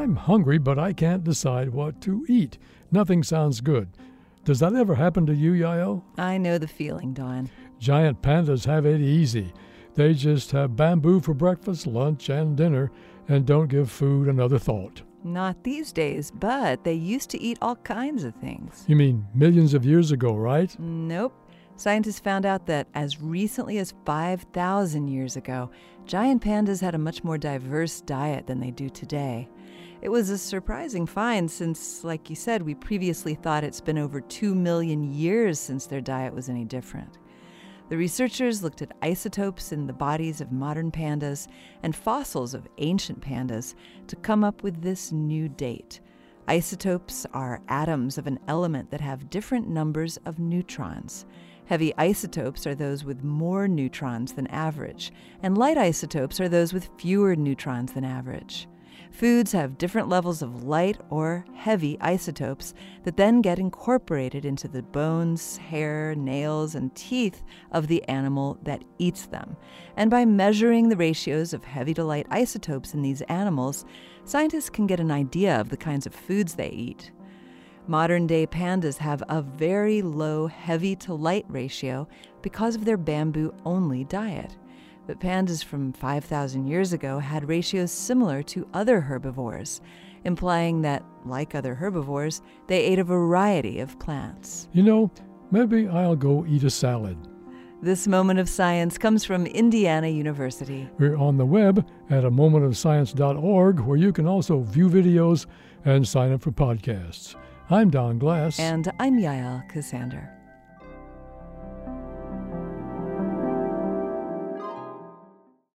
I'm hungry, but I can't decide what to eat. Nothing sounds good. Does that ever happen to you, Yael? I know the feeling, Don. Giant pandas have it easy. They just have bamboo for breakfast, lunch, and dinner, and don't give food another thought. Not these days, but they used to eat all kinds of things. You mean millions of years ago, right? Nope. Scientists found out that as recently as 5,000 years ago, giant pandas had a much more diverse diet than they do today. It was a surprising find since, like you said, we previously thought it's been over 2 million years since their diet was any different. The researchers looked at isotopes in the bodies of modern pandas and fossils of ancient pandas to come up with this new date. Isotopes are atoms of an element that have different numbers of neutrons. Heavy isotopes are those with more neutrons than average, and light isotopes are those with fewer neutrons than average. Foods have different levels of light or heavy isotopes that then get incorporated into the bones, hair, nails, and teeth of the animal that eats them. And by measuring the ratios of heavy to light isotopes in these animals, scientists can get an idea of the kinds of foods they eat. Modern-day pandas have a very low heavy to light ratio because of their bamboo-only diet. But pandas from 5,000 years ago had ratios similar to other herbivores, implying that, like other herbivores, they ate a variety of plants. You know, maybe I'll go eat a salad. This Moment of Science comes from Indiana University. We're on the web at amomentofscience.org, where you can also view videos and sign up for podcasts. I'm Don Glass. And I'm Yael Ksander.